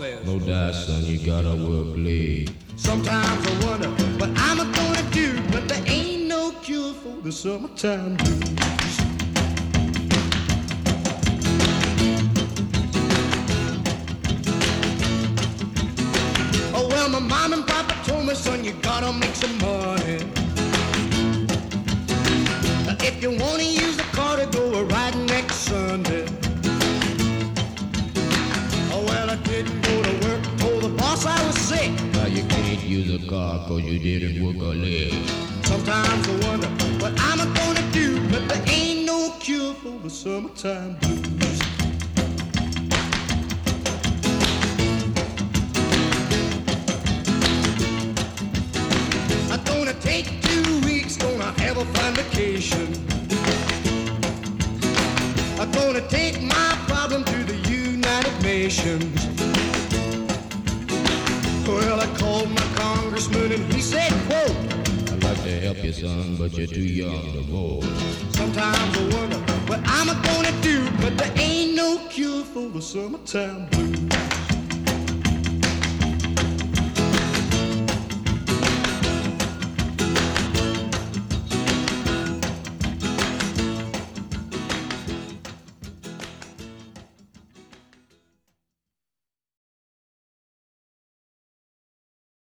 No doubt, son, you gotta work late. Sometimes I wonder what I'm gonna do, but there ain't no cure for the summertime blues. Oh, well, my mom and papa told me, son, you gotta make some money. If you wanna use the car to go a ride next Sunday. Oh, well, I didn't go to work, told the boss I was sick. Now you can't use a car 'cause you didn't work a leg. Sometimes I wonder what I'm gonna do, but there ain't no cure for the summertime blues. I'm gonna take 2 weeks, gonna have a fine vacation. I'm gonna take my problem to the United Nations. Well, I called my congressman and he said, quote, I'd like to help you, son, but you're too young to vote. sometimes I wonder what I'm gonna do, but there ain't no cure for the summertime blues.